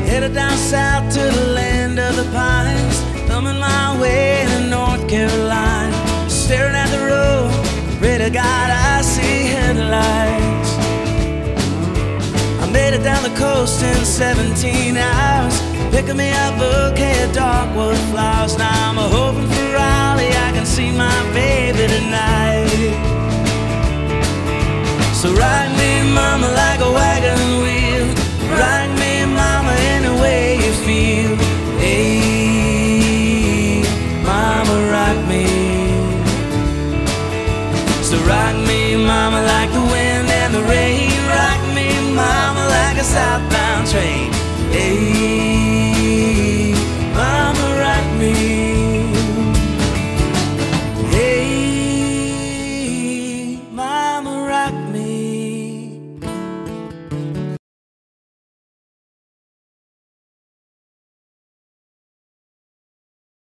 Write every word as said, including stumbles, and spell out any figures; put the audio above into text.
Headed down south to the land of the pines, thumbing my way to North Carolina. Staring at the road, pray to God I see headlights. I made it down the coast in seventeen hours, picking me up a bouquet of darkwood flowers. Now I'm a hoping for Raleigh, I can see my baby tonight. So ride me, mama, like a wagon wheel. Ride me, mama, any way you feel. Hey, mama, rock me. So rock me, mama, like the wind and the rain. Rock me, mama, like a southbound train.